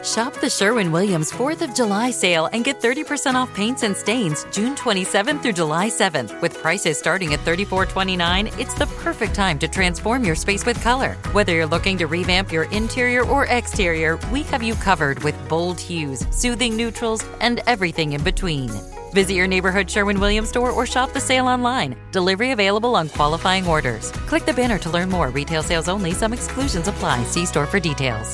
Shop the Sherwin-Williams 4th of July sale and get 30% off paints and stains June 27th through July 7th. With prices starting at $34.29, it's the perfect time to transform your space with color. Whether you're looking to revamp your interior or exterior, we have you covered with bold hues, soothing neutrals, and everything in between. Visit your neighborhood Sherwin-Williams store or shop the sale online. Delivery available on qualifying orders. Click the banner to learn more. Retail sales only. Some exclusions apply. See store for details.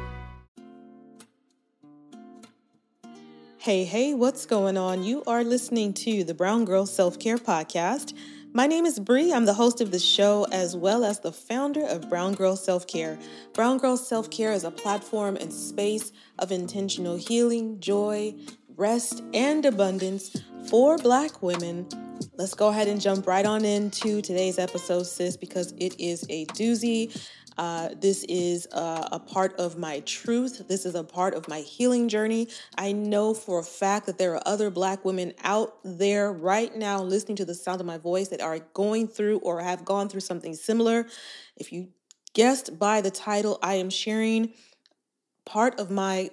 Hey, what's going on? You are listening to the Brown Girl Self-Care Podcast. My name is Bree. I'm the host of the show as well as the founder of Brown Girl Self-Care. Brown Girl Self-Care is a platform and space of intentional healing, joy, rest, and abundance for Black women. Let's go ahead and jump right on into today's episode, sis, because it is a doozy. This is a part of my truth. This is a part of my healing journey. I know for a fact that there are other Black women out there right now listening to the sound of my voice that are going through or have gone through something similar. If you guessed by the title, I am sharing part of my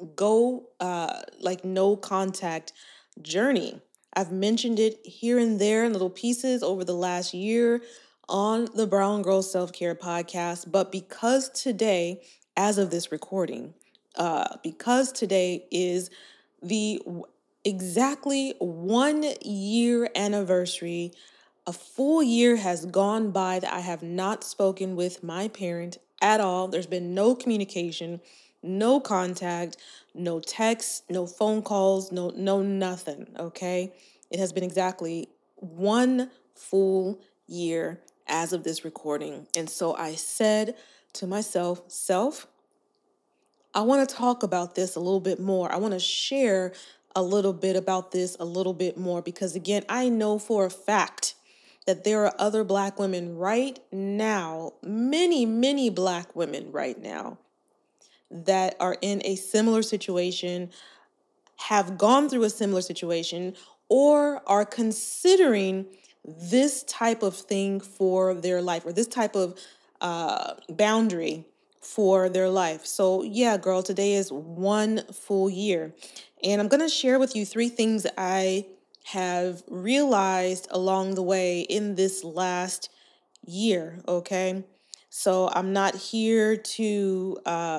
no contact journey. I've mentioned it here and there in little pieces over the last year on the Brown Girl Self-Care Podcast. But because today, as of this recording, because today is the exactly 1 year anniversary, a full year has gone by that I have not spoken with my parent at all. There's been no communication, no contact, no texts, no phone calls, no nothing, okay? It has been exactly 1 full year as of this recording. And so I said to myself, I want to talk about this a little bit more. I want to share a little bit about this a little bit more because, again, I know for a fact that there are other Black women right now, many Black women right now that are in a similar situation, have gone through a similar situation, or are considering this type of thing for their life or this type of boundary for their life. So yeah, girl, today is 1 full year. And I'm going to share with you 3 things that I have realized along the way in this last year, okay? So I'm not here to,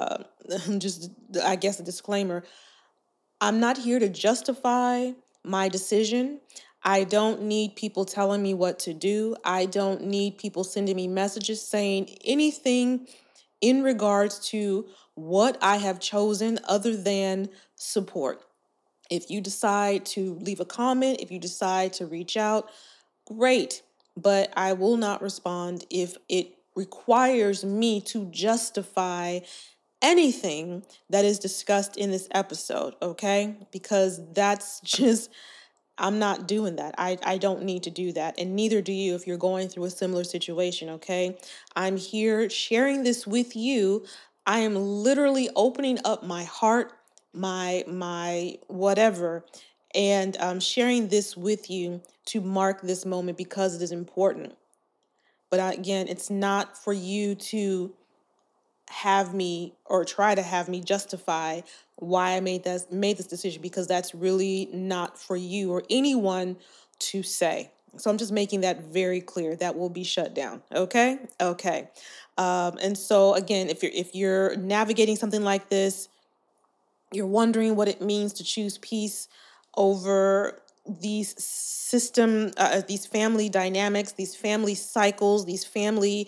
I guess a disclaimer, I'm not here to justify my decision. I don't need people telling me what to do. I don't need people sending me messages saying anything in regards to what I have chosen other than support. If you decide to leave a comment, if you decide to reach out, great. But I will not respond if it requires me to justify anything that is discussed in this episode, okay? Because that's just, I'm not doing that. I don't need to do that. And neither do you if you're going through a similar situation, okay? I'm here sharing this with you. I am literally opening up my heart, my whatever, and sharing this with you to mark this moment because it is important. But again, it's not for you to have me or try to have me justify why I made this decision, because that's really not for you or anyone to say. So I'm just making that very clear. That will be shut down. Okay. And so again, if you're navigating something like this, you're wondering what it means to choose peace over these these family dynamics, these family cycles, these family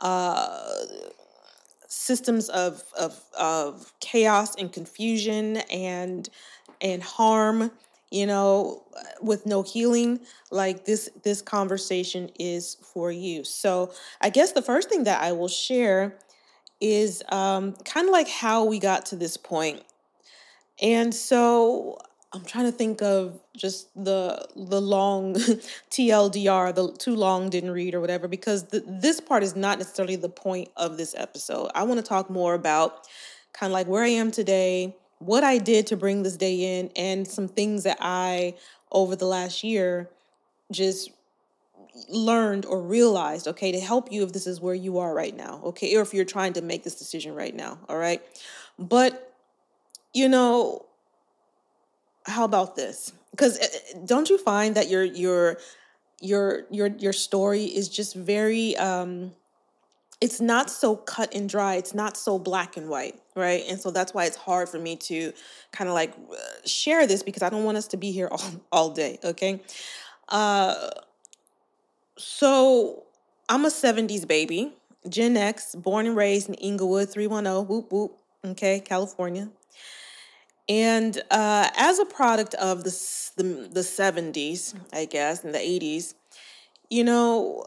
systems of chaos and confusion and harm, with no healing, like this conversation is for you. So I guess the first thing that I will share is kind of like how we got to this point. And so I'm trying to think of just the long TLDR, the too long didn't read or whatever, because this part is not necessarily the point of this episode. I want to talk more about kind of like where I am today, what I did to bring this day in, and some things that I, over the last year, just learned or realized, okay, to help you if this is where you are right now, okay, or if you're trying to make this decision right now, all right? But You know, how about this? Because don't you find that your story is just very it's not so cut and dry. It's not so black and white, right? And so that's why it's hard for me to kind of like share this, because I don't want us to be here all day, okay? Uh, so I'm a 70s baby, Gen X, born and raised in Inglewood, 310, whoop whoop, okay, California. And as a product of the 70s, I guess, and the 80s, you know,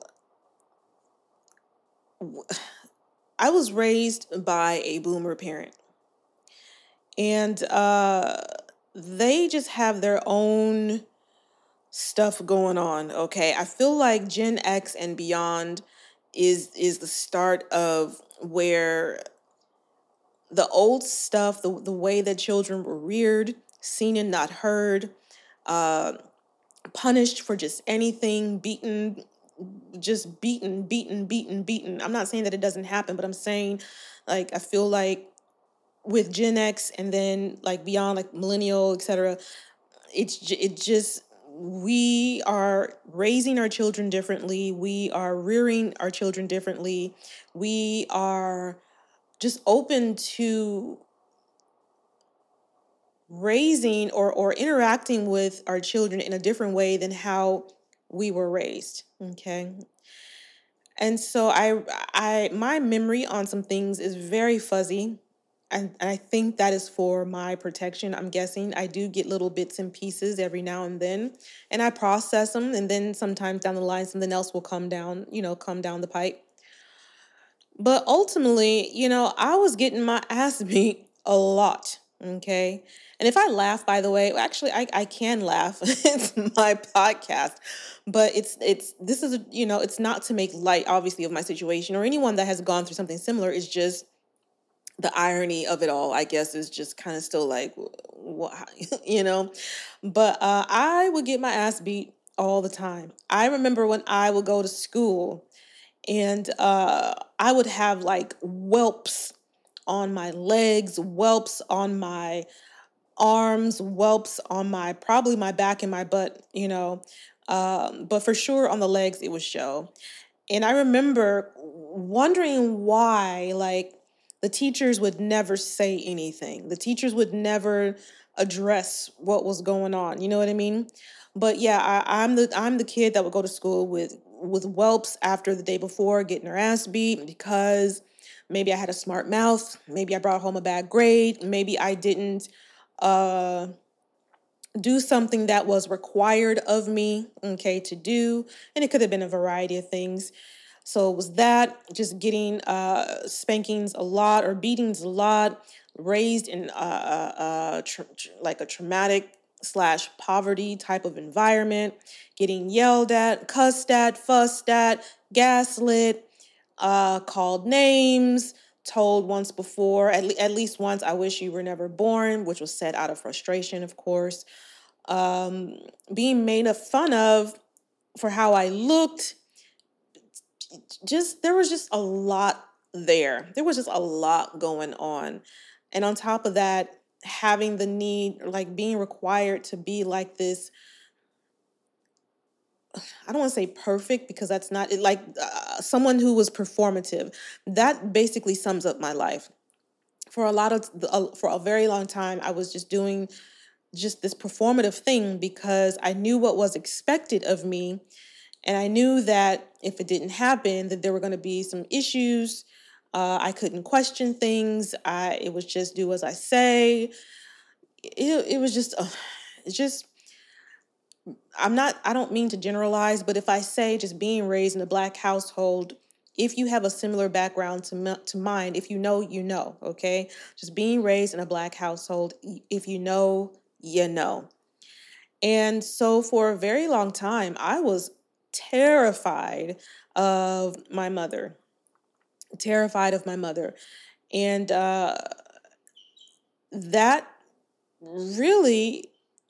I was raised by a boomer parent. And they just have their own stuff going on, okay? I feel like Gen X and beyond is the start of where the old stuff, the way that children were reared, seen and not heard, uh, punished for just anything, beaten, just beaten. I'm not saying that it doesn't happen, but I'm saying, like, I feel like with Gen X and then like beyond, like millennial, etc., it just, we are raising our children differently. We are rearing our children differently. We are just open to raising or interacting with our children in a different way than how we were raised. Okay. And so I my memory on some things is very fuzzy. And I think that is for my protection. I'm guessing I do get little bits and pieces every now and then, and I process them. And then sometimes down the line, something else will come down the pipe. But ultimately, I was getting my ass beat a lot. Okay. And if I laugh, by the way, actually, I can laugh. It's my podcast, but this is, it's not to make light, obviously, of my situation or anyone that has gone through something similar. It's just the irony of it all, I guess, is just kind of still like, what, but I would get my ass beat all the time. I remember when I would go to school and I would have like whelps on my legs, whelps on my arms, whelps on probably my back and my butt, but for sure on the legs it would show. And I remember wondering why, like, the teachers would never say anything. The teachers would never address what was going on. You know what I mean? But yeah, I'm the kid that would go to school with whelps after the day before, getting her ass beat because maybe I had a smart mouth, maybe I brought home a bad grade, maybe I didn't uh do something that was required of me, okay, to do. And it could have been a variety of things. So it was that, just getting spankings a lot or beatings a lot, raised in like a traumatic slash poverty type of environment, getting yelled at, cussed at, fussed at, gaslit, called names, told once before, at least once, I wish you were never born, which was said out of frustration, of course. Being made fun of for how I looked. There was just a lot there. There was just a lot going on. And on top of that, having the need, like being required to be like this, I don't want to say perfect because that's not it, like someone who was performative. That basically sums up my life. For a very long time, I was just doing just this performative thing because I knew what was expected of me. And I knew that if it didn't happen, that there were going to be some issues. I couldn't question things. It was just do as I say. It was just, it's just, I don't mean to generalize, but if I say just being raised in a Black household, if you have a similar background to mine, if you know, you know, okay? Just being raised in a Black household, if you know, you know. And so for a very long time, I was terrified of my mother, terrified of my mother. And that really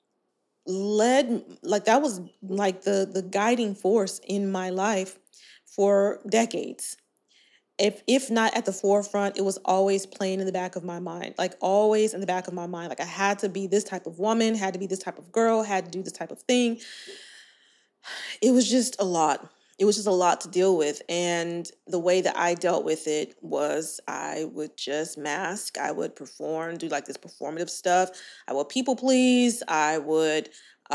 that was like the guiding force in my life for decades. if not at the forefront, it was always playing in the back of my mind, like always in the back of my mind. Like I had to be this type of woman, had to be this type of girl, had to do this type of thing. It was just a lot. It was just a lot to deal with. And the way that I dealt with it was I would just mask. I would perform, do like this performative stuff. I would people please. I would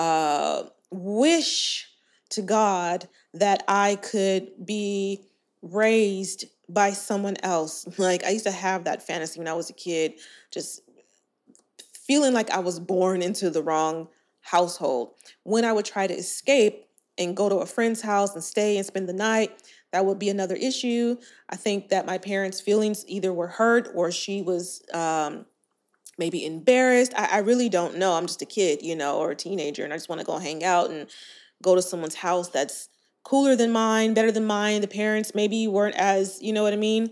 wish to God that I could be raised by someone else. Like I used to have that fantasy when I was a kid, just feeling like I was born into the wrong household. When I would try to escape and go to a friend's house and stay and spend the night, that would be another issue. I think that my parents' feelings either were hurt or she was maybe embarrassed. I really don't know. I'm just a kid, or a teenager, and I just want to go hang out and go to someone's house that's cooler than mine, better than mine. The parents maybe weren't as, you know what I mean?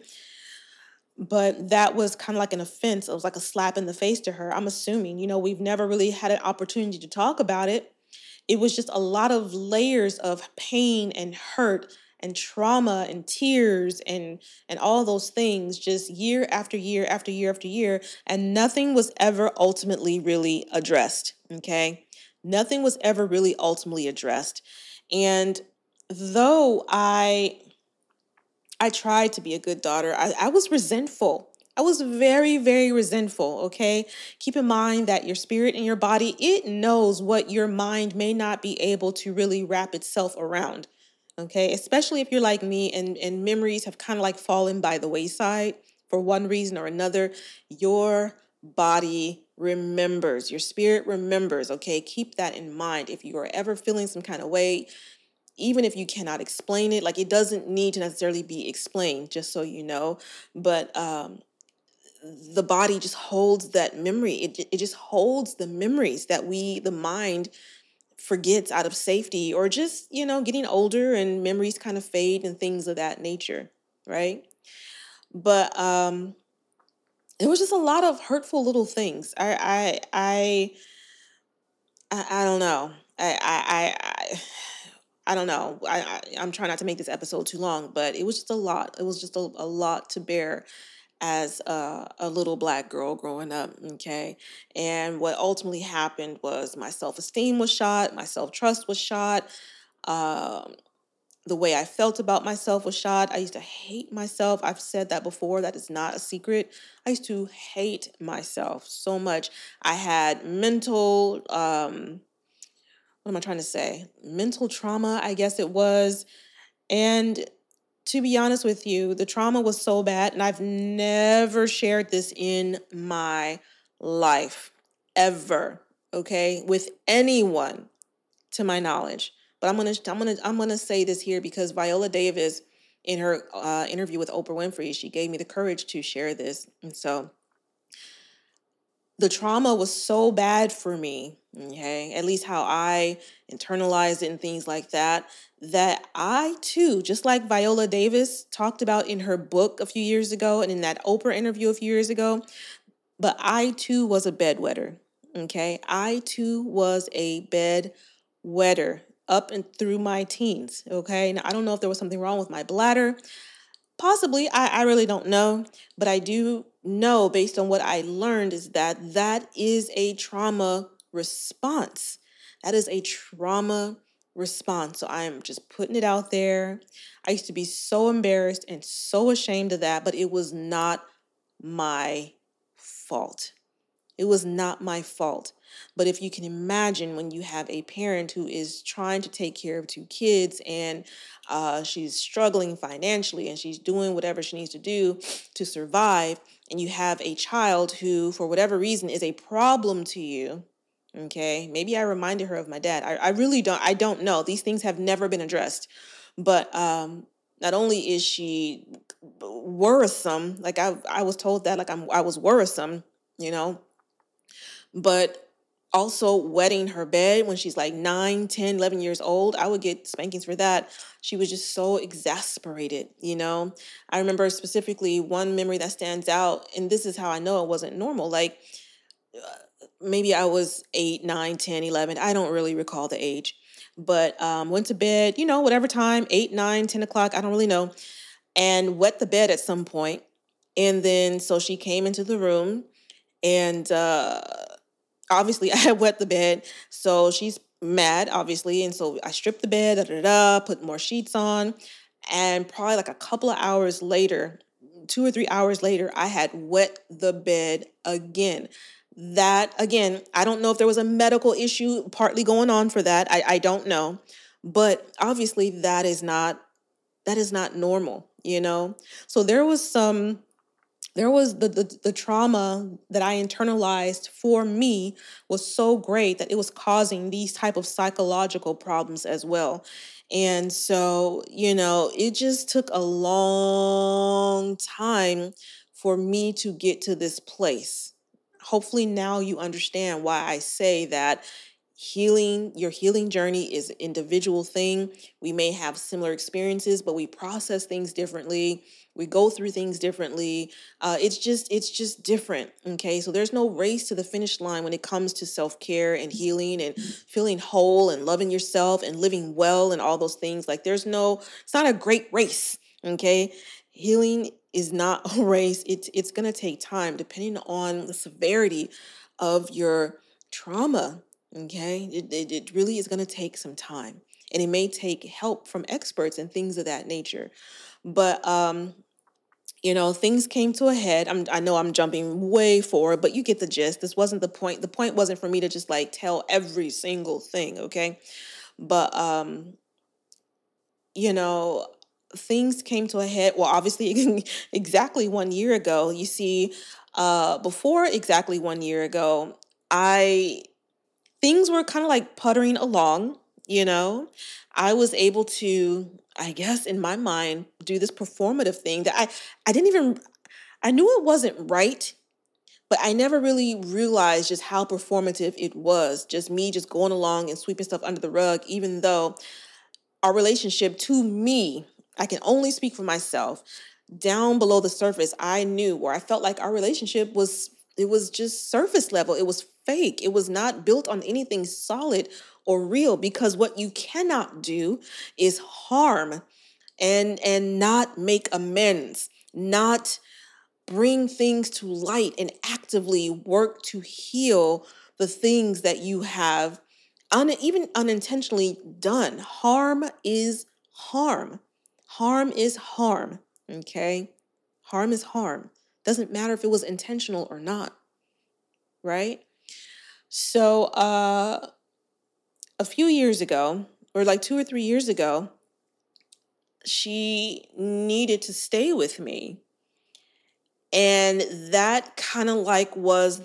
But that was kind of like an offense. It was like a slap in the face to her. I'm assuming, we've never really had an opportunity to talk about it. It was just a lot of layers of pain and hurt and trauma and tears and all those things, just year after year after year after year. And nothing was ever ultimately really addressed. Okay. Nothing was ever really ultimately addressed. And though I tried to be a good daughter, I was resentful. I was very, very resentful, okay? Keep in mind that your spirit and your body, it knows what your mind may not be able to really wrap itself around, okay? Especially if you're like me and memories have kind of like fallen by the wayside for one reason or another. Your body remembers, your spirit remembers, okay? Keep that in mind. If you are ever feeling some kind of way, even if you cannot explain it, like it doesn't need to necessarily be explained, just so you know, but the body just holds that memory. It just holds the memories that the mind forgets out of safety or just, getting older and memories kind of fade and things of that nature, right? But it was just a lot of hurtful little things. I don't know. I don't know. I'm trying not to make this episode too long, but it was just a lot. It was just a lot to bear as a little Black girl growing up, okay? And what ultimately happened was my self-esteem was shot, my self-trust was shot, the way I felt about myself was shot. I used to hate myself. I've said that before. That is not a secret. I used to hate myself so much. I had mental, what am I trying to say? Mental trauma, I guess it was. And to be honest with you, the trauma was so bad, and I've never shared this in my life, ever, okay, with anyone to my knowledge. But I'm gonna say this here because Viola Davis, in her interview with Oprah Winfrey, she gave me the courage to share this, and so the trauma was so bad for me, okay, at least how I internalized it and things like that, that I too, just like Viola Davis talked about in her book a few years ago and in that Oprah interview a few years ago, but I too was a bedwetter, okay? I too was a bedwetter up and through my teens, okay? Now, I don't know if there was something wrong with my bladder. Possibly, I really don't know, but I do know based on what I learned is that is a trauma response. That is a trauma response. So I'm just putting it out there. I used to be so embarrassed and so ashamed of that, but it was not my fault. It was not my fault. But if you can imagine when you have a parent who is trying to take care of two kids and she's struggling financially and she's doing whatever she needs to do to survive, and you have a child who, for whatever reason, is a problem to you, okay? Maybe I reminded her of my dad. I really don't know. These things have never been addressed. But not only is she worrisome, like I was told that, like I was worrisome, but also wetting her bed when she's like 9, 10, 11 years old. I would get spankings for that. She was just so exasperated, I remember specifically one memory that stands out, and this is how I know it wasn't normal. Like maybe I was 8, 9, 10, 11. I don't really recall the age, but went to bed, whatever time, 8, 9, 10 o'clock. I don't really know. and wet the bed at some point. And then so she came into the room, and obviously I had wet the bed. So she's mad, obviously. And so I stripped the bed, put more sheets on. And probably like a couple of hours later, 2 or 3 hours later, I had wet the bed again. That, again, I don't know if there was a medical issue partly going on for that. I don't know. But obviously that is not normal, you know? So there was the trauma that I internalized for me was so great that it was causing these type of psychological problems as well. And so, it just took a long time for me to get to this place. Hopefully now you understand why I say that your healing journey is an individual thing. We may have similar experiences, but we process things differently. We go through things differently. It's just different. Okay. So there's no race to the finish line when it comes to self-care and healing and feeling whole and loving yourself and living well and all those things. Like it's not a great race. Okay. Healing is not a race. It's going to take time depending on the severity of your trauma. Okay. It really is going to take some time, and it may take help from experts and things of that nature. But, things came to a head. I know I'm jumping way forward, but you get the gist. This wasn't the point. The point wasn't for me to just like tell every single thing. Okay. But, things came to a head. Well, obviously exactly 1 year ago, you see, before exactly 1 year ago, things were kind of like puttering along, you know. I was able to, I guess, in my mind, do this performative thing that I didn't even, I knew it wasn't right, but I never really realized just how performative it was. Just me just going along and sweeping stuff under the rug, even though our relationship, to me, I can only speak for myself, down below the surface, I knew, or I felt like our relationship it was just surface level. It was fake. It was not built on anything solid or real, because what you cannot do is harm and not make amends, not bring things to light and actively work to heal the things that you have even unintentionally done. Harm is harm. Harm is harm. Okay? Harm is harm. Doesn't matter if it was intentional or not. Right? So a few years ago, or like 2 or 3 years ago, she needed to stay with me. And that kind of like was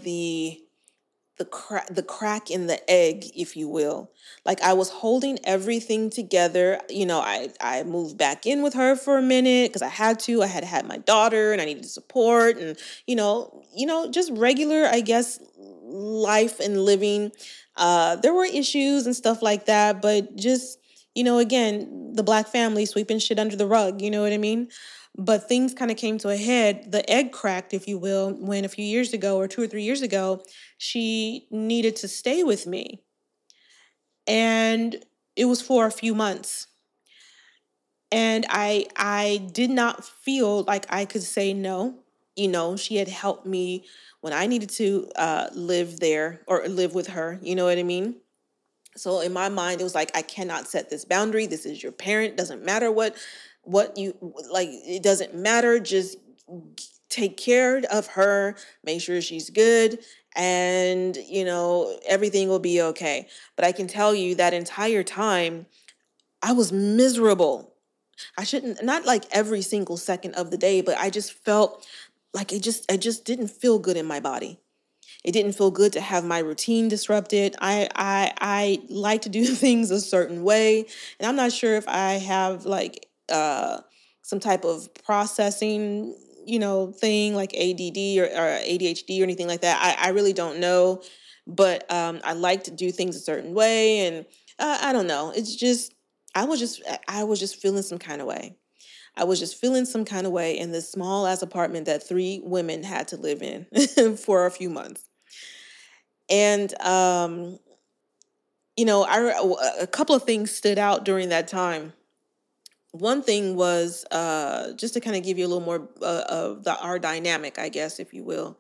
the crack in the egg, if you will. Like I was holding everything together. I moved back in with her for a minute because I had to. I had my daughter and I needed support, and just regular, I guess, life and living. There were issues and stuff like that, but just again, the Black family sweeping shit under the rug. You know what I mean? But things kind of came to a head. The egg cracked, if you will, when a few years ago, or 2 or 3 years ago, she needed to stay with me. And it was for a few months. And I did not feel like I could say no. She had helped me when I needed to live there or live with her. You know what I mean? So in my mind, it was like, I cannot set this boundary. This is your parent. Doesn't matter what you like. It doesn't matter. Just take care of her. Make sure she's good. And, everything will be okay. But I can tell you that entire time, I was miserable. Not like every single second of the day, but I just felt like I just didn't feel good in my body. It didn't feel good to have my routine disrupted. I like to do things a certain way, and I'm not sure if I have like some type of processing, thing like ADD or ADHD or anything like that. I really don't know, but I like to do things a certain way, and I don't know. It's just I was just feeling some kind of way. I was just feeling some kind of way in this small ass apartment that 3 women had to live in for a few months. And, a couple of things stood out during that time. one thing was just to kind of give you a little more of our dynamic, I guess, if you will.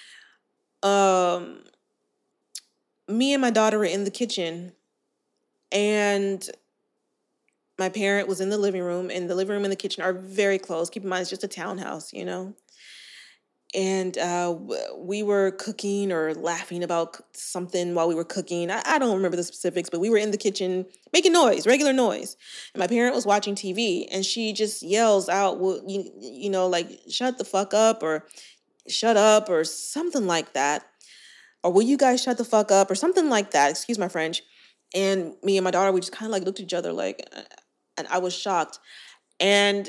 Um, Me and my daughter were in the kitchen, and my parent was in the living room, and the living room and the kitchen are very close. Keep in mind, it's just a townhouse, you know? And we were cooking or laughing about something while we were cooking. I don't remember the specifics, but we were in the kitchen making noise, regular noise. And my parent was watching TV, and she just yells out, well, you know, like, shut the fuck up, or shut up, or something like that. Or will you guys shut the fuck up, or something like that. Excuse my French. And me and my daughter, we just kind of like looked at each other like, and I was shocked. And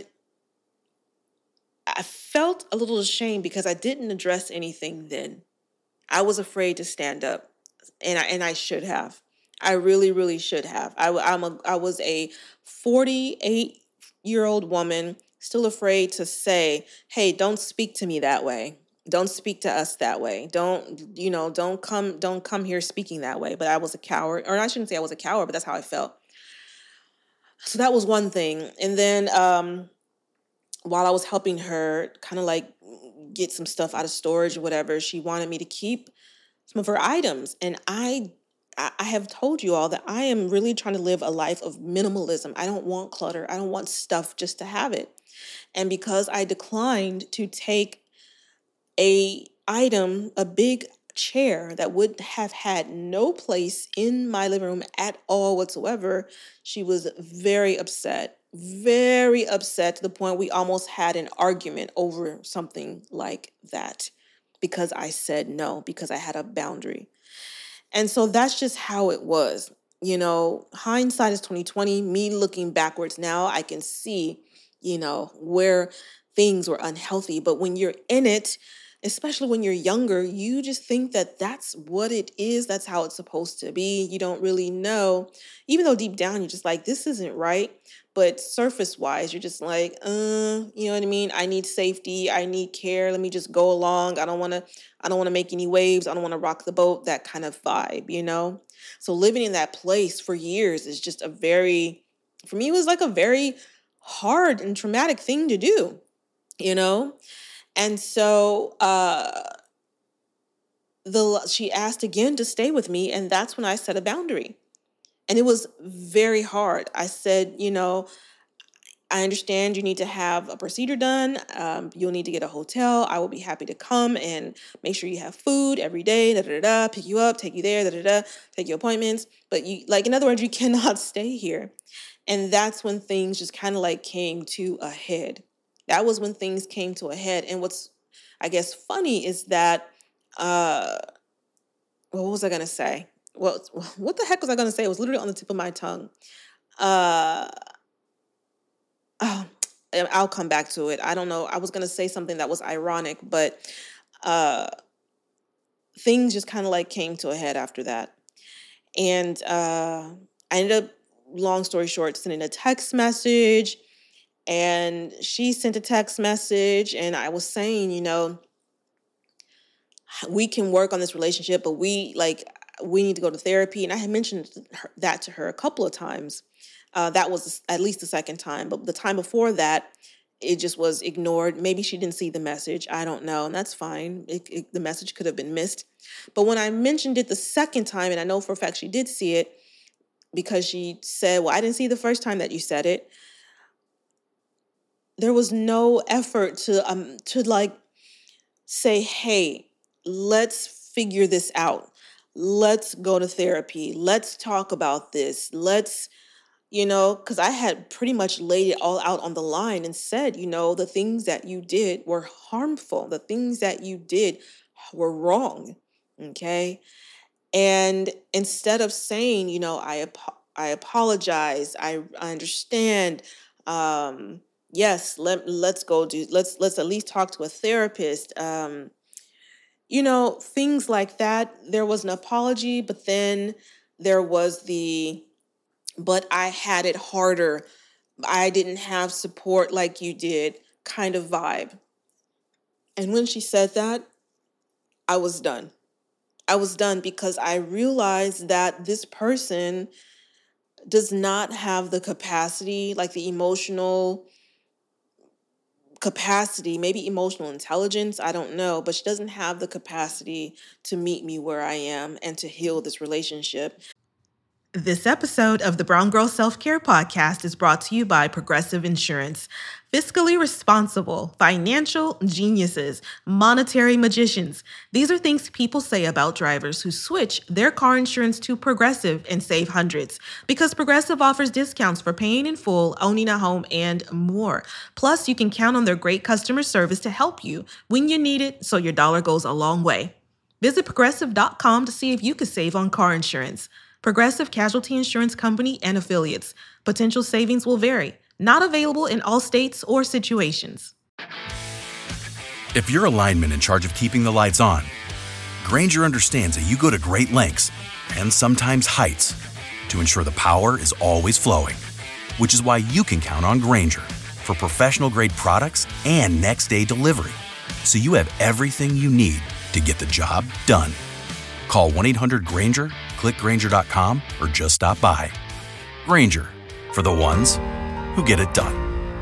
I felt a little ashamed because I didn't address anything then. I was afraid to stand up, and I should have. I really, really should have. I was a 48-year-old woman still afraid to say, "Hey, don't speak to me that way. Don't speak to us that way. Don't come here speaking that way." But I was a coward, or I shouldn't say I was a coward, but that's how I felt. So that was one thing, and then while I was helping her kind of like get some stuff out of storage or whatever, she wanted me to keep some of her items. And I have told you all that I am really trying to live a life of minimalism. I don't want clutter. I don't want stuff just to have it. And because I declined to take a big chair that would have had no place in my living room at all whatsoever, she was very upset to the point we almost had an argument over something like that because I said no, because I had a boundary. And so that's just how it was. You know, hindsight is 2020. Me looking backwards now, I can see, where things were unhealthy. But when you're in it, especially when you're younger, you just think that that's what it is. That's how it's supposed to be. You don't really know, even though deep down you're just like, this isn't right. But surface wise, you're just like, you know what I mean? I need safety. I need care. Let me just go along. I don't want to make any waves. I don't want to rock the boat, that kind of vibe. So living in that place for years is just for me, it was like a very hard and traumatic thing to do, you know? And so she asked again to stay with me, and that's when I set a boundary. And it was very hard. I said, I understand you need to have a procedure done. You'll need to get a hotel. I will be happy to come and make sure you have food every day, pick you up, take you there, take your appointments. But in other words, you cannot stay here. And that's when things just kind of like came to a head. That was when things came to a head. And what's, I guess, funny is that, what was I going to say? Well, what the heck was I going to say? It was literally on the tip of my tongue. Oh, I'll come back to it. I don't know. I was going to say something that was ironic, but things just kind of like came to a head after that. And I ended up, long story short, sending a text message, and she sent a text message, and I was saying, we can work on this relationship, but we need to go to therapy. And I had mentioned that to her a couple of times. That was at least the second time. But the time before that, it just was ignored. Maybe she didn't see the message. I don't know. And that's fine. The message could have been missed. But when I mentioned it the second time, and I know for a fact she did see it because she said, well, I didn't see the first time that you said it. There was no effort to say, hey, let's figure this out. Let's go to therapy. Let's talk about this. Let's, because I had pretty much laid it all out on the line and said, the things that you did were harmful. The things that you did were wrong. Okay. And instead of saying, I apologize. I understand. Yes, let's go let's at least talk to a therapist. Things like that. There was an apology, but then there was but I had it harder. I didn't have support like you did kind of vibe. And when she said that, I was done. I was done because I realized that this person does not have the capacity, like the emotional capacity, maybe emotional intelligence, I don't know, but she doesn't have the capacity to meet me where I am and to heal this relationship. This episode of the Brown Girl Self-Care Podcast is brought to you by Progressive Insurance. Fiscally responsible, financial geniuses, monetary magicians. These are things people say about drivers who switch their car insurance to Progressive and save hundreds. Because Progressive offers discounts for paying in full, owning a home, and more. Plus, you can count on their great customer service to help you when you need it, so your dollar goes a long way. Visit Progressive.com to see if you could save on car insurance. Progressive Casualty Insurance Company and Affiliates. Potential savings will vary. Not available in all states or situations. If you're a lineman in charge of keeping the lights on, Grainger understands that you go to great lengths and sometimes heights to ensure the power is always flowing, which is why you can count on Grainger for professional-grade products and next-day delivery, so you have everything you need to get the job done. Call 1-800-GRAINGER, click Grainger.com, or just stop by. Grainger, for the ones who get it done.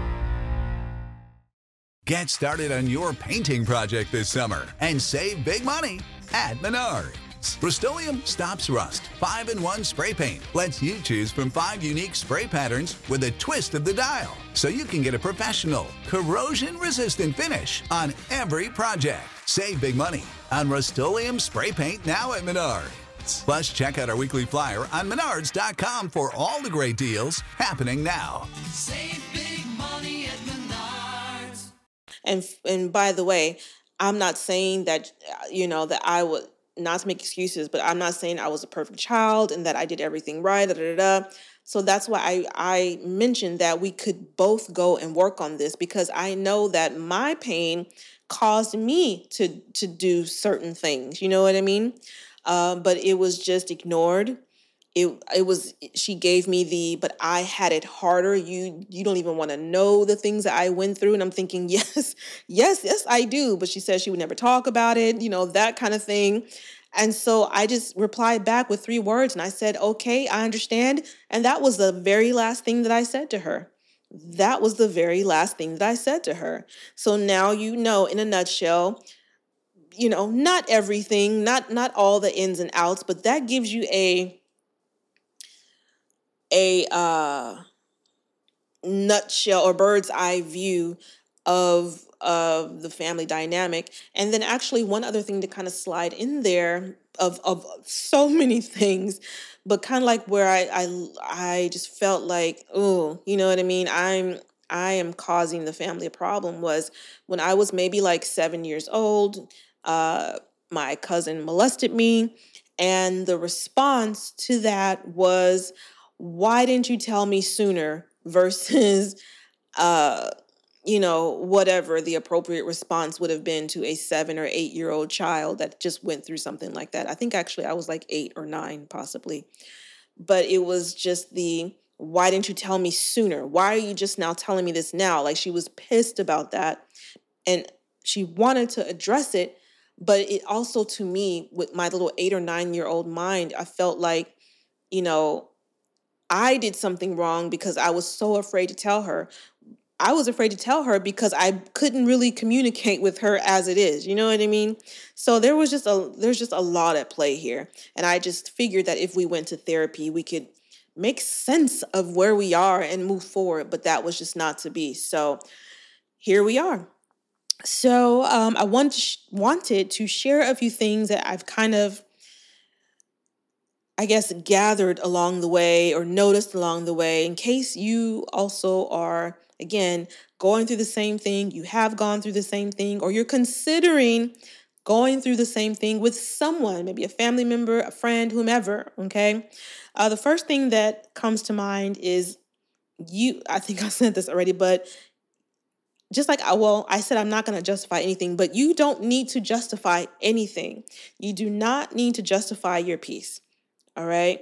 Get started on your painting project this summer and save big money at Menards. Rust-Oleum Stops Rust 5-in-1 spray paint lets you choose from 5 unique spray patterns with a twist of the dial, so you can get a professional, corrosion-resistant finish on every project. Save big money on Rust-Oleum spray paint now at Menards. Plus, check out our weekly flyer on Menards.com for all the great deals happening now. Save big money at Menards. And by the way, I'm not saying that, that I would, not to make excuses, but I'm not saying I was a perfect child and that I did everything right. So that's why I mentioned that we could both go and work on this, because I know that my pain caused me to do certain things. You know what I mean? But it was just ignored. She gave me but I had it harder. You don't even want to know the things that I went through. And I'm thinking, yes, I do. But she said she would never talk about it, that kind of thing. And so I just replied back with 3 words and I said, okay, I understand. And that was the very last thing that I said to her. So now in a nutshell, not everything, not all the ins and outs, but that gives you a nutshell or bird's eye view of the family dynamic. And then actually one other thing to kind of slide in there of so many things, but kind of like where I just felt like, oh, you know what I mean? I am causing the family a problem was when I was maybe like 7 years old, my cousin molested me. And the response to that was, why didn't you tell me sooner, versus, whatever the appropriate response would have been to a 7 or 8 year old child that just went through something like that. I think actually I was like 8 or 9 possibly, but it was just why didn't you tell me sooner? Why are you just now telling me this now? Like, she was pissed about that and she wanted to address it. But it also, to me, with my little 8 or 9 year old mind, I felt like, I did something wrong because I was so afraid to tell her. I was afraid to tell her because I couldn't really communicate with her as it is. You know what I mean? So there's just a lot at play here. And I just figured that if we went to therapy, we could make sense of where we are and move forward. But that was just not to be. So here we are. So I wanted to share a few things that I've kind of, I guess, gathered along the way or noticed along the way, in case you also are, again, going through the same thing, you have gone through the same thing, or you're considering going through the same thing with someone, maybe a family member, a friend, whomever, okay? The first thing that comes to mind is I think I said this already, but just like, I said I'm not going to justify anything, but you don't need to justify anything. You do not need to justify your peace. All right.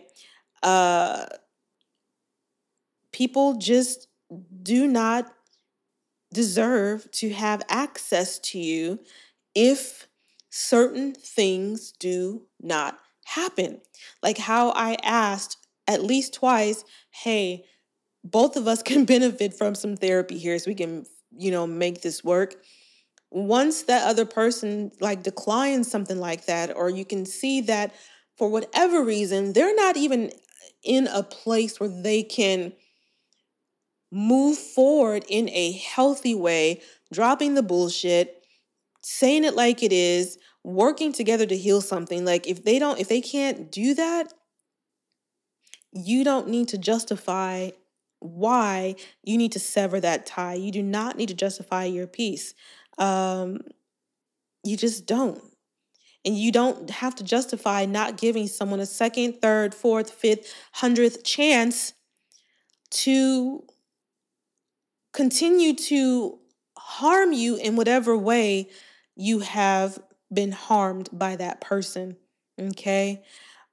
People just do not deserve to have access to you if certain things do not happen. Like how I asked at least twice, hey, both of us can benefit from some therapy here so we can, make this work. Once that other person like declines something like that, or you can see that for whatever reason, they're not even in a place where they can move forward in a healthy way, dropping the bullshit, saying it like it is, working together to heal something. Like if they can't do that, you don't need to justify why you need to sever that tie. You do not need to justify your peace. You just don't. And you don't have to justify not giving someone a second, third, fourth, fifth, 100th chance to continue to harm you in whatever way you have been harmed by that person. Okay?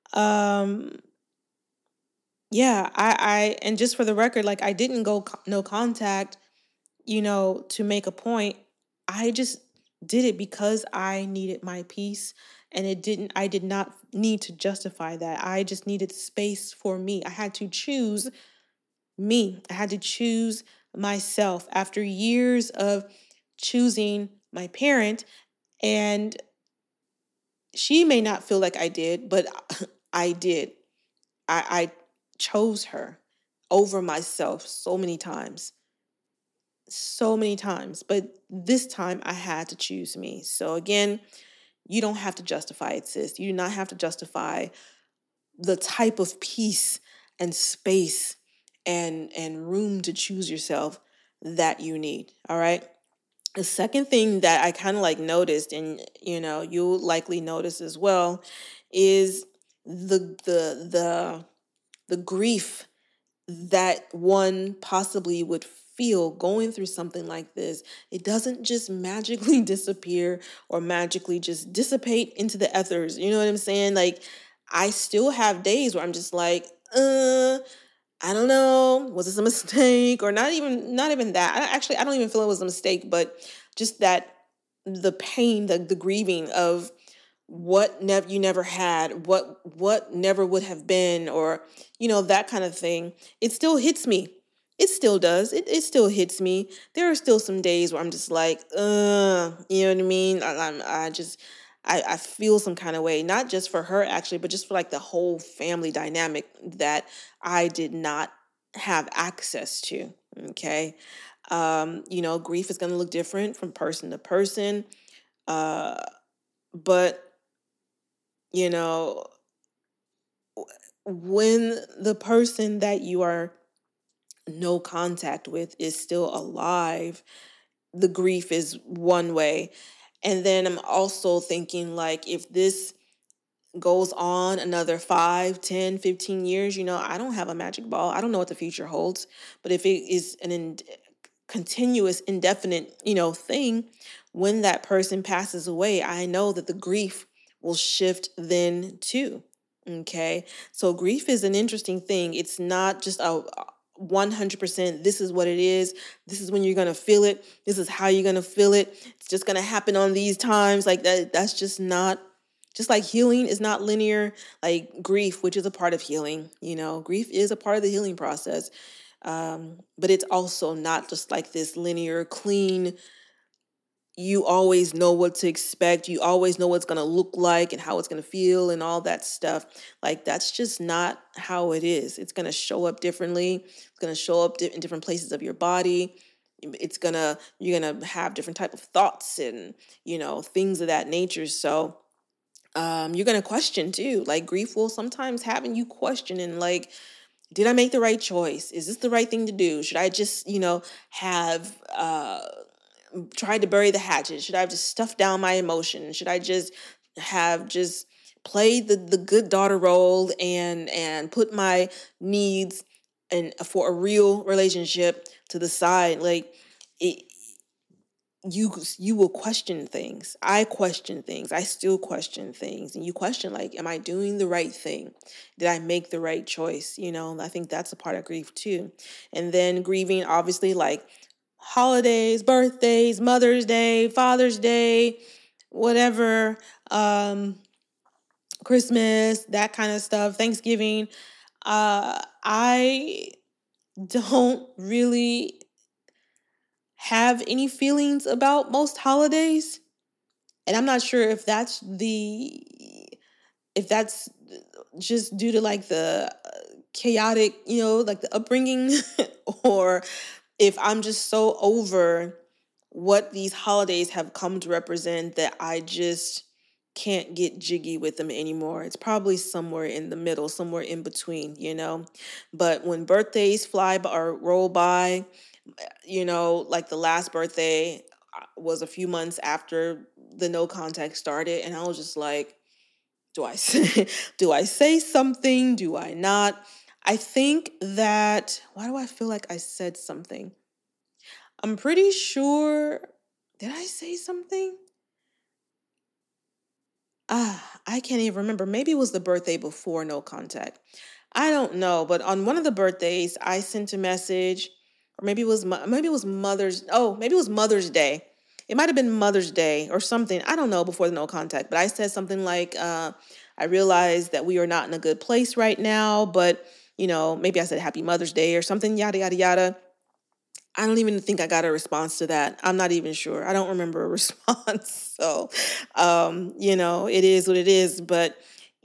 Yeah, and just for the record, like I didn't go no contact, to make a point. I just did it because I needed my peace, and I did not need to justify that. I just needed space for me. I had to choose me. I had to choose myself after years of choosing my parent, and she may not feel like I did, but I did. I chose her over myself so many times. But this time I had to choose me. So again, you don't have to justify it, sis. You do not have to justify the type of peace and space and room to choose yourself that you need. All right. The second thing that I kind of like noticed, and you'll likely notice as well, is the grief that one possibly would feel going through something like this. It doesn't just magically disappear or magically just dissipate into the ethers. You know what I'm saying? Like, I still have days where I'm just like, I don't know, was this a mistake? Or not even that. I don't even feel it was a mistake, but just that the pain, the grieving of what you never had, what never would have been, or that kind of thing. It still hits me. It still does. It still hits me. There are still some days where I'm just like, you know what I mean? I feel some kind of way, not just for her actually, but just for like the whole family dynamic that I did not have access to. Okay. Grief is going to look different from person to person. But when the person that you are no contact with is still alive, the grief is one way. And then I'm also thinking, like, if this goes on another 5, 10, 15 years, I don't have a magic ball. I don't know what the future holds. But if it is an continuous, indefinite, thing, when that person passes away, I know that the grief will shift then too. Okay. So grief is an interesting thing. It's not just a 100%, this is what it is. This is when you're going to feel it. This is how you're going to feel it. It's just going to happen on these times. Like that's just not, just like healing is not linear, like grief, which is a part of healing, grief is a part of the healing process. But it's also not just like this linear, clean, you always know what to expect. You always know what it's going to look like and how it's going to feel and all that stuff. Like, that's just not how it is. It's going to show up differently. It's going to show up in different places of your body. You're going to have different type of thoughts and, things of that nature. So, you're going to question too. Like, grief will sometimes having you questioning, like, did I make the right choice? Is this the right thing to do? Should I just, have tried to bury the hatchet? Should I have just stuffed down my emotions? Should I just have played the good daughter role and put my needs and for a real relationship to the side? Like, you will question things. I question things. I still question things. And you question, like, am I doing the right thing? Did I make the right choice? I think that's a part of grief too. And then grieving, obviously, like holidays, birthdays, Mother's Day, Father's Day, whatever, Christmas, that kind of stuff, Thanksgiving. I don't really have any feelings about most holidays. And I'm not sure if that's just due to like the chaotic, like the upbringing, or if I'm just so over what these holidays have come to represent that I just can't get jiggy with them anymore. It's probably somewhere in the middle, somewhere in between. But when birthdays fly by or roll by, like the last birthday was a few months after the no contact started, and I was just like, do I say something? Do I not? I think that, why do I feel like I said something? I'm pretty sure, did I say something? I can't even remember. Maybe it was the birthday before no contact. I don't know, but on one of the birthdays, I sent a message, or maybe it was Mother's Day. It might have been Mother's Day or something. I don't know, before the no contact, but I said something like, I realize that we are not in a good place right now, but maybe I said Happy Mother's Day or something, yada, yada, yada. I don't even think I got a response to that. I'm not even sure. I don't remember a response. So, it is what it is. But,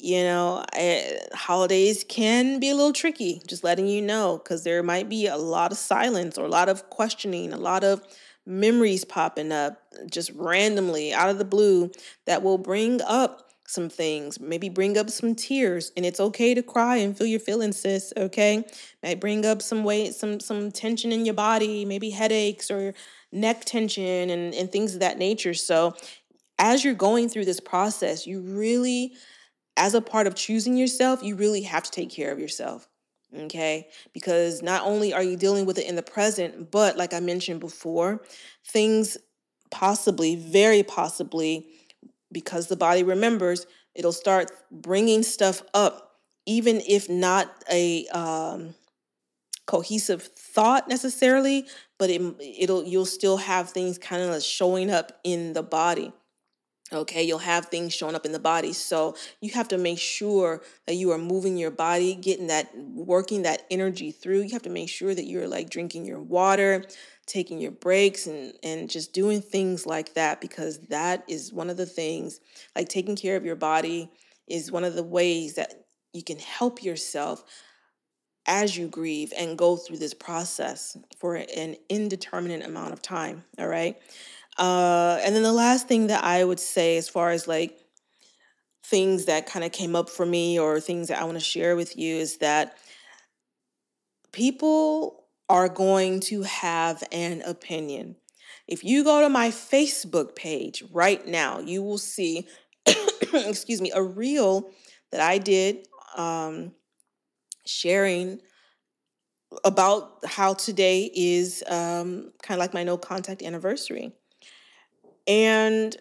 holidays can be a little tricky, just letting you know, because there might be a lot of silence or a lot of questioning, a lot of memories popping up just randomly out of the blue that will bring up some things, maybe bring up some tears, and it's okay to cry and feel your feelings, sis. Okay, might bring up some weight, some tension in your body, maybe headaches or neck tension and things of that nature. So as you're going through this process, you really, as a part of choosing yourself, you really have to take care of yourself. Okay, because not only are you dealing with it in the present, but like I mentioned before, things possibly, very possibly, because the body remembers, it'll start bringing stuff up, even if not a cohesive thought necessarily, but you'll still have things kind of showing up in the body. Okay, you'll have things showing up in the body. So you have to make sure that you are moving your body, working that energy through. You have to make sure that you're like drinking your water, taking your breaks, and just doing things like that, because that is one of the things, like taking care of your body is one of the ways that you can help yourself as you grieve and go through this process for an indeterminate amount of time. All right. And then the last thing that I would say, as far as like things that kind of came up for me or things that I want to share with you, is that people are going to have an opinion. If you go to my Facebook page right now, you will see, excuse me, a reel that I did sharing about how today is kind of like my no contact anniversary. And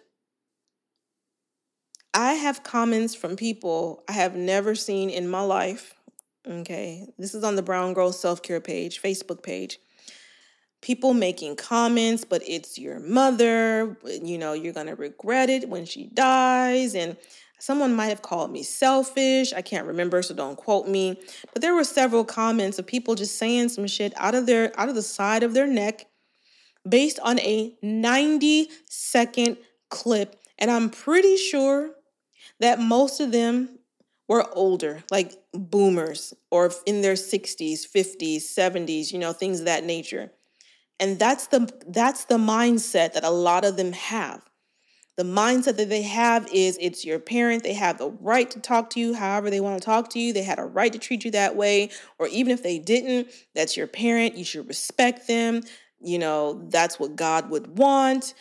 I have comments from people I have never seen in my life. Okay, this is on the Brown Girl Self-Care page, Facebook page. People making comments, but it's your mother, you're going to regret it when she dies. And someone might have called me selfish. I can't remember, so don't quote me. But there were several comments of people just saying some shit out of the side of their neck based on a 90-second clip. And I'm pretty sure that most of them were older, like boomers, or in their 60s, 50s, 70s, things of that nature. And that's the mindset that a lot of them have. The mindset that they have is it's your parent. They have the right to talk to you however they want to talk to you. They had a right to treat you that way. Or even if they didn't, that's your parent. You should respect them. That's what God would want.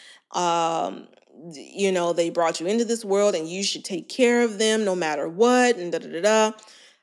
They brought you into this world and you should take care of them no matter what, and da-da-da-da.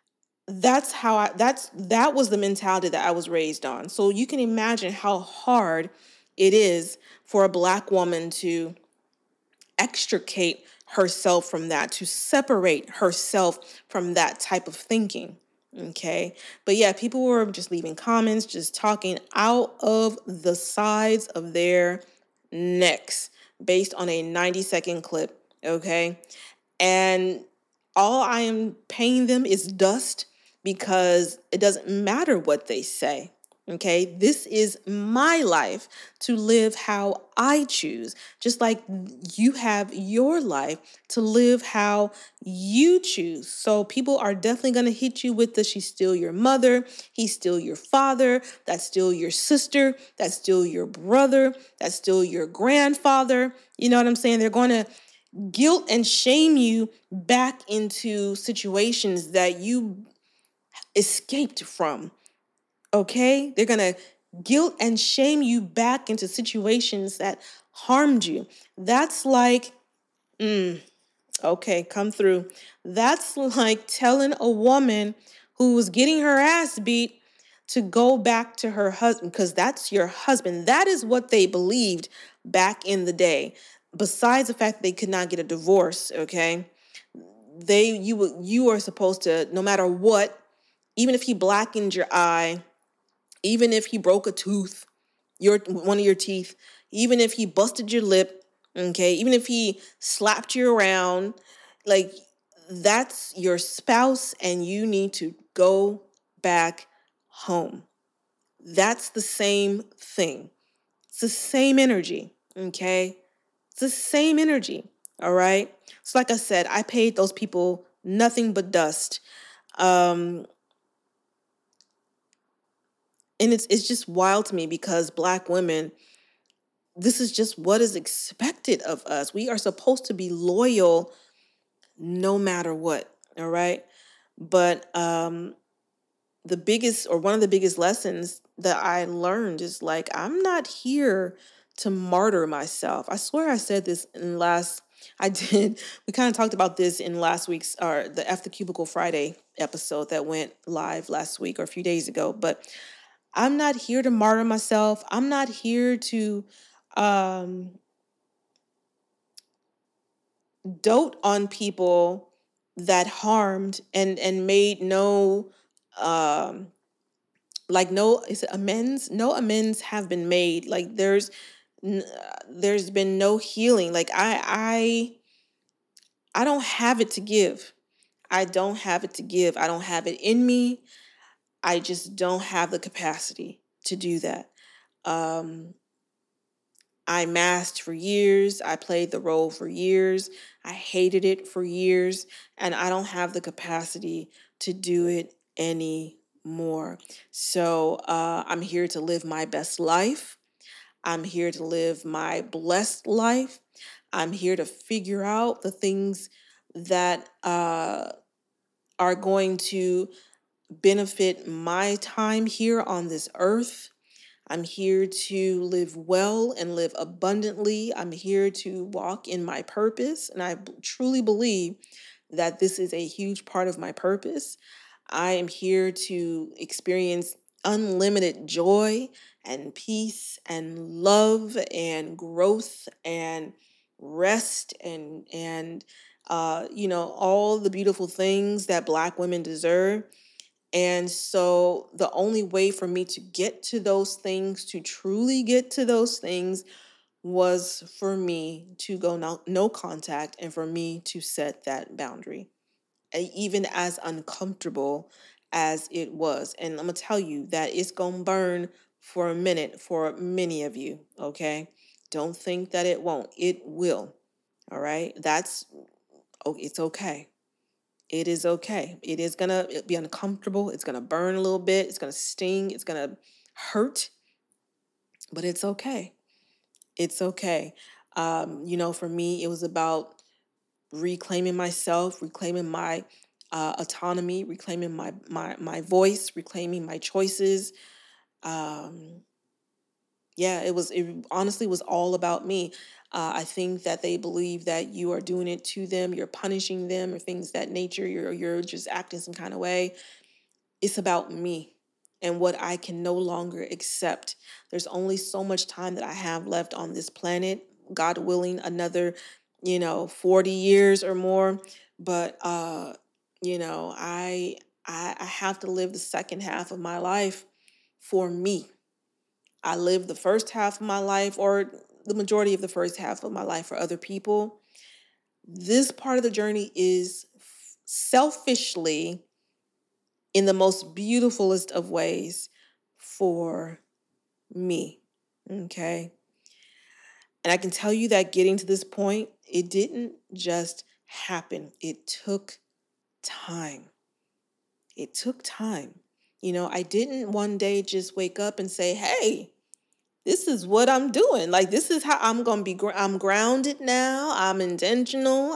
That was the mentality that I was raised on. So you can imagine how hard it is for a Black woman to extricate herself from that, to separate herself from that type of thinking. Okay. But yeah, people were just leaving comments, just talking out of the sides of their necks based on a 90-second clip. Okay. And all I am paying them is dust, because it doesn't matter what they say. Okay, this is my life to live how I choose, just like you have your life to live how you choose. So people are definitely going to hit you with the she's still your mother, he's still your father, that's still your sister, that's still your brother, that's still your grandfather. You know what I'm saying? They're going to guilt and shame you back into situations that you escaped from. Okay? They're going to guilt and shame you back into situations that harmed you. That's like, okay, come through. That's like telling a woman who was getting her ass beat to go back to her husband, because that's your husband. That is what they believed back in the day. Besides the fact that they could not get a divorce, okay? You are supposed to, no matter what, even if he blackened your eye, even if he broke a tooth, one of your teeth, even if he busted your lip, okay, even if he slapped you around, like, that's your spouse and you need to go back home. That's the same thing. It's the same energy, okay? It's the same energy, all right? So like I said, I paid those people nothing but dust. And it's just wild to me because Black women, this is just what is expected of us. We are supposed to be loyal no matter what, all right? But the biggest, or one of the biggest lessons that I learned is like, I'm not here to martyr myself. I swear I said this we kind of talked about this in last week's, or the F the Cubicle Friday episode that went live last week or a few days ago. But I'm not here to martyr myself. I'm not here to dote on people that harmed and made no is it amends? No amends have been made. Like there's been no healing. Like I don't have it to give. I don't have it to give. I don't have it in me. I just don't have the capacity to do that. I masked for years. I played the role for years. I hated it for years. And I don't have the capacity to do it anymore. So I'm here to live my best life. I'm here to live my blessed life. I'm here to figure out the things that are going to benefit my time here on this earth. I'm here to live well and live abundantly. I'm here to walk in my purpose. And I truly believe that this is a huge part of my purpose. I am here to experience unlimited joy and peace and love and growth and rest and all the beautiful things that Black women deserve. And so the only way for me to get to those things, to truly get to those things, was for me to go no contact and for me to set that boundary, even as uncomfortable as it was. And I'm going to tell you that it's going to burn for a minute for many of you, okay? Don't think that it won't. It will, all right? It's okay. It is okay. It is going to be uncomfortable. It's going to burn a little bit. It's going to sting. It's going to hurt. But it's okay. It's okay. For me, it was about reclaiming myself, reclaiming my autonomy, reclaiming my voice, reclaiming my choices. It honestly was all about me. I think that they believe that you are doing it to them, you're punishing them, or things of that nature. You're just acting some kind of way. It's about me and what I can no longer accept. There's only so much time that I have left on this planet. God willing, another 40 years or more. But I have to live the second half of my life for me. I lived the first half of my life, or the majority of the first half of my life, for other people. This part of the journey is selfishly in the most beautifulest of ways for me. Okay. And I can tell you that getting to this point, it didn't just happen. It took time. It took time. I didn't one day just wake up and say, hey, this is what I'm doing. Like, this is how I'm going to be. I'm grounded now. I'm intentional.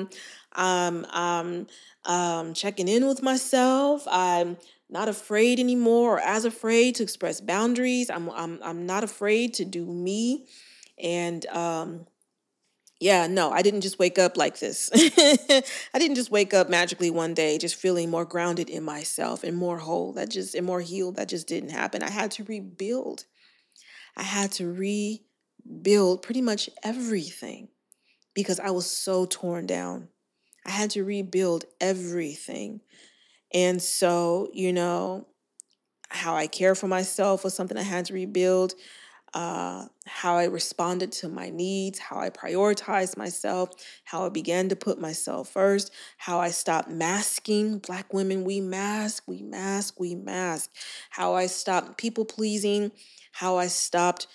I'm checking in with myself. I'm not afraid anymore, or as afraid to express boundaries. I'm not afraid to do me. And yeah, no, I didn't just wake up like this. I didn't just wake up magically one day just feeling more grounded in myself and more whole. And more healed. That just didn't happen. I had to rebuild. I had to rebuild pretty much everything because I was so torn down. I had to rebuild everything. And so, how I care for myself was something I had to rebuild. How I responded to my needs, how I prioritized myself, how I began to put myself first, how I stopped masking. Black women, we mask. How I stopped people pleasing, how I stopped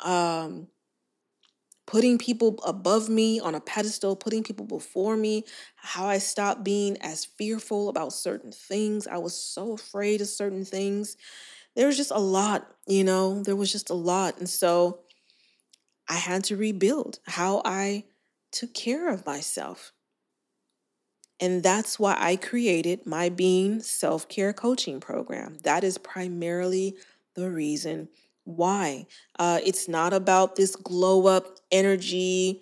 putting people above me on a pedestal, putting people before me, how I stopped being as fearful about certain things. I was so afraid of certain things. There was just a lot, there was just a lot. And so I had to rebuild how I took care of myself. And that's why I created my Being Self-Care Coaching Program. That is primarily the reason why. It's not about this glow up energy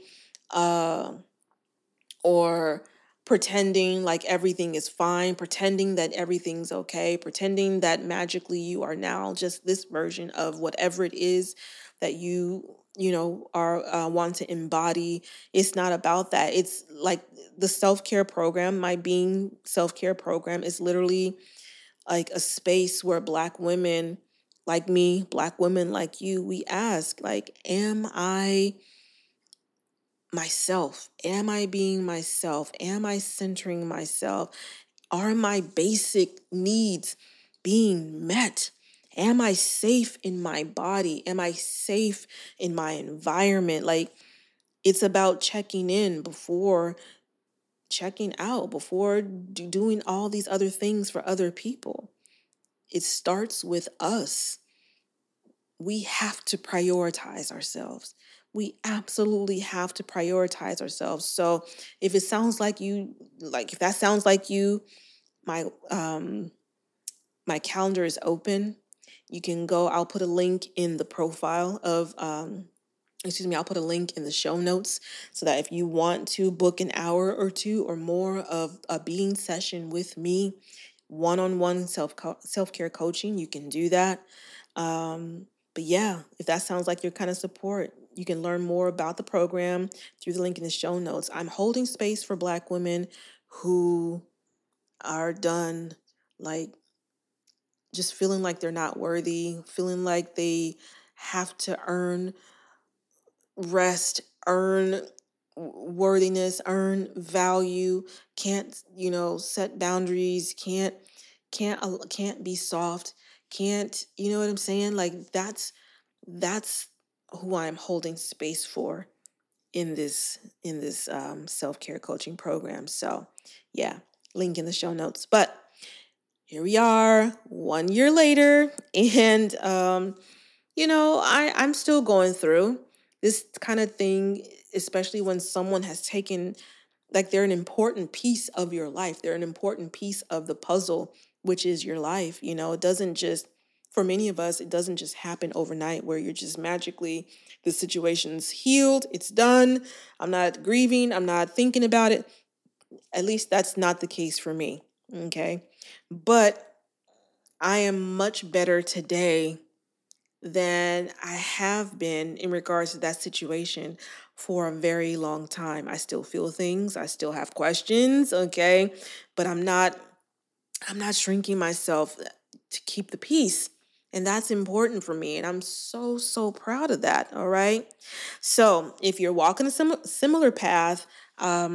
or pretending like everything is fine, pretending that everything's okay, pretending that magically you are now just this version of whatever it is that you are want to embody. It's not about that. It's like the self-care program, my Being Self-Care Program, is literally like a space where Black women like me, Black women like you, we ask, like, am I myself? Am I being myself? Am I centering myself? Are my basic needs being met? Am I safe in my body? Am I safe in my environment? Like, it's about checking in before checking out, before doing all these other things for other people. It starts with us. We have to prioritize ourselves. We absolutely have to prioritize ourselves. So if that sounds like you, my calendar is open. You can go, I'll put a link in the profile of, I'll put a link in the show notes so that if you want to book an hour or two or more of a Being session with me, one-on-one self-care coaching, you can do that. But yeah, if that sounds like your kind of support, you can learn more about the program through the link in the show notes. I'm holding space for Black women who are done, like, just feeling like they're not worthy, feeling like they have to earn rest, earn worthiness, earn value, can't, set boundaries, can't be soft, can't, you know what I'm saying? Like, that's who I'm holding space for in this self-care coaching program. So yeah, link in the show notes. But here we are 1 year later, and I'm still going through this kind of thing, especially when someone has taken, like, they're an important piece of your life. They're an important piece of the puzzle, which is your life. It doesn't just, for many of us, it doesn't just happen overnight where you're just magically, the situation's healed, it's done. I'm not grieving. I'm not thinking about it. At least that's not the case for me. Okay. But I am much better today than I have been in regards to that situation for a very long time. I still feel things. I still have questions. Okay. But I'm not shrinking myself to keep the peace. And that's important for me. And I'm so, so proud of that. All right. So if you're walking a similar path,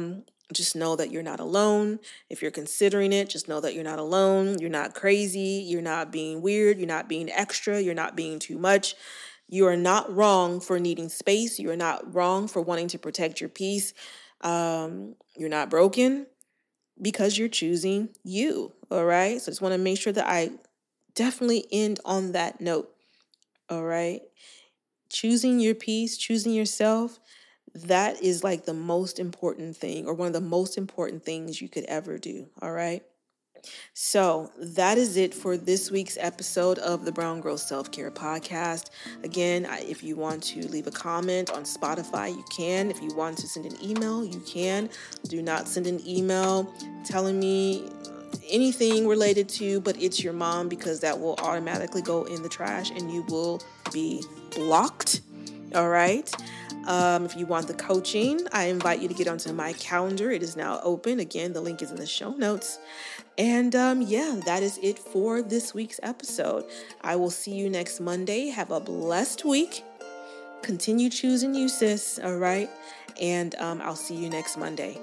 just know that you're not alone. If you're considering it, just know that you're not alone. You're not crazy. You're not being weird. You're not being extra. You're not being too much. You are not wrong for needing space. You are not wrong for wanting to protect your peace. You're not broken because you're choosing you. All right. So I just want to make sure that I definitely end on that note. All right. Choosing your peace, choosing yourself. That is like the most important thing, or one of the most important things you could ever do. All right. So that is it for this week's episode of the Brown Girl Self-Care Podcast. Again, if you want to leave a comment on Spotify, you can. If you want to send an email, you can. Do not send an email telling me anything related to But It's Your Mom, because that will automatically go in the trash and you will be blocked. All right. If you want the coaching, I invite you to get onto my calendar. It is now open. Again, the link is in the show notes. And that is it for this week's episode. I will see you next Monday. Have a blessed week. Continue choosing you, sis. All right. And I'll see you next Monday.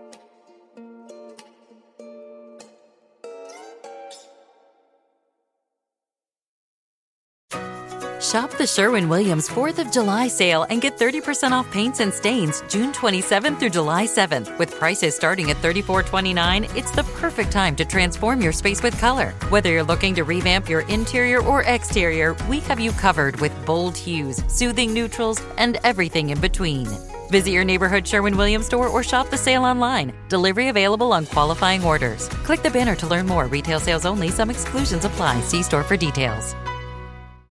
Shop the Sherwin-Williams 4th of July sale and get 30% off paints and stains June 27th through July 7th. With prices starting at $34.29, it's the perfect time to transform your space with color. Whether you're looking to revamp your interior or exterior, we have you covered with bold hues, soothing neutrals, and everything in between. Visit your neighborhood Sherwin-Williams store or shop the sale online. Delivery available on qualifying orders. Click the banner to learn more. Retail sales only. Some exclusions apply. See store for details.